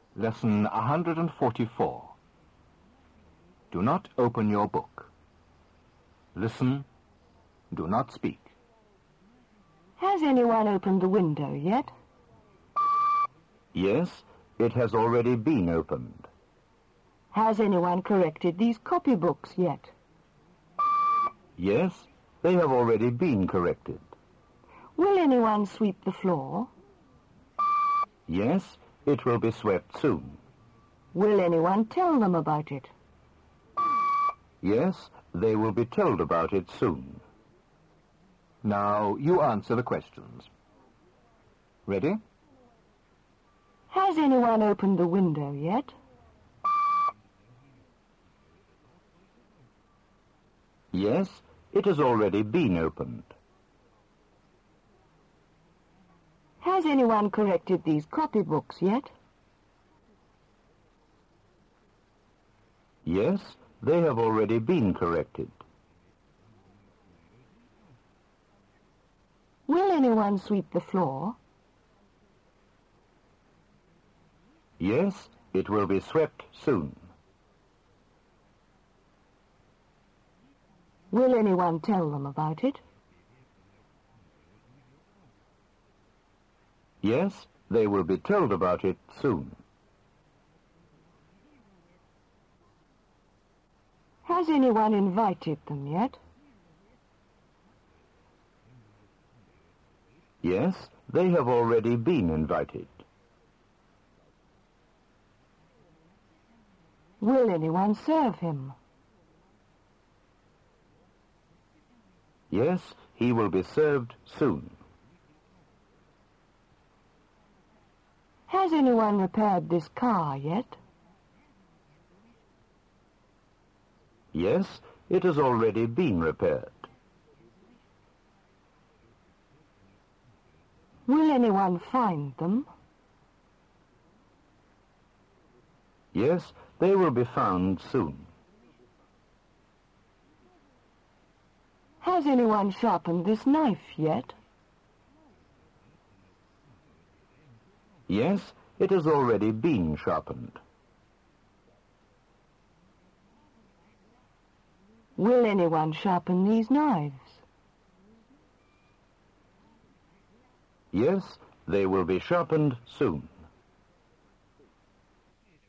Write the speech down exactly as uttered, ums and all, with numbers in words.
Lesson one hundred forty-four. Do not open your book. Listen. Do not speak. Has anyone opened the window yet? Yes, it has already been opened. Has anyone corrected these copybooks yet? Yes, they have already been corrected. Will anyone sweep the floor? Yes, it will be swept soon. Will anyone tell them about it? Yes, they will be told about it soon. Now you answer the questions. Ready? Has anyone opened the window yet? Yes, it has already been opened. Has anyone corrected these copybooks yet? Yes, they have already been corrected. Will anyone sweep the floor? Yes, it will be swept soon. Will anyone tell them about it? Yes, they will be told about it soon. Has anyone invited them yet? Yes, they have already been invited. Will anyone serve him? Yes, he will be served soon. Has anyone repaired this car yet? Yes, it has already been repaired. Will anyone find them? Yes, they will be found soon. Has anyone sharpened this knife yet? Yes, it has already been sharpened. Will anyone sharpen these knives? Yes, they will be sharpened soon.